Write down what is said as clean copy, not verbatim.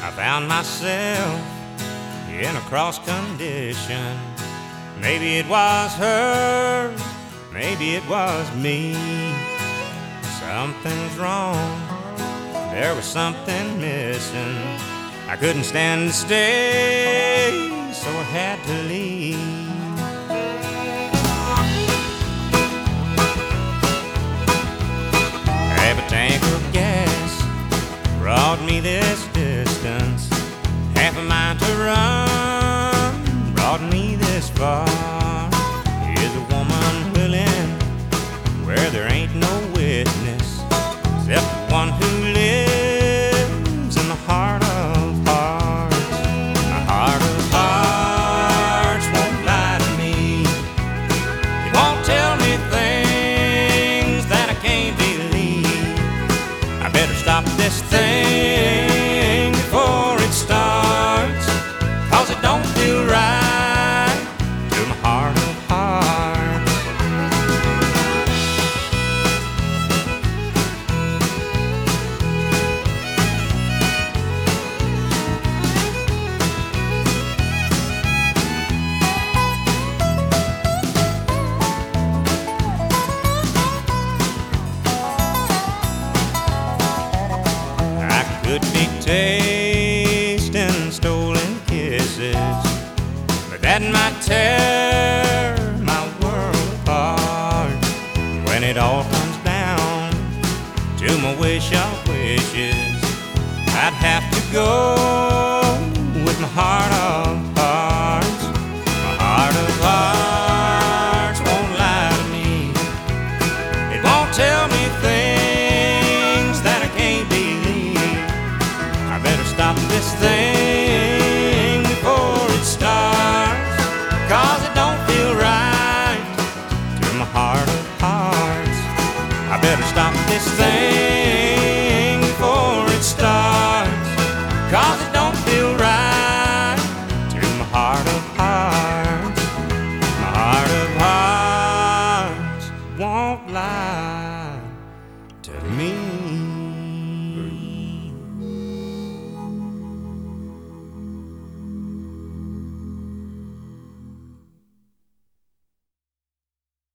I found myself in a cross condition. Maybe it was her, maybe it was me. Something's wrong, there was something missing. I couldn't stand to stay, so I had to leave. Half a tank of gas brought me this distance. Half a mile to run brought me this far. Is a woman willing where there ain't no witness except the one who lives in the heart of hearts? The heart of hearts won't lie to me. It won't tell me things that I can't believe. I better stop this thing before it starts, 'cause it don't feel right to my heart of hearts. I could be tasting stolen kisses, but that might tear my world apart. When it all comes down to my wish of wishes, I'd have to go with my heart of hearts. My heart of hearts won't lie to me. It won't tell me things that I can't believe. I better stop this thing before it starts, 'cause it don't feel right to my heart of hearts. I better stop this thing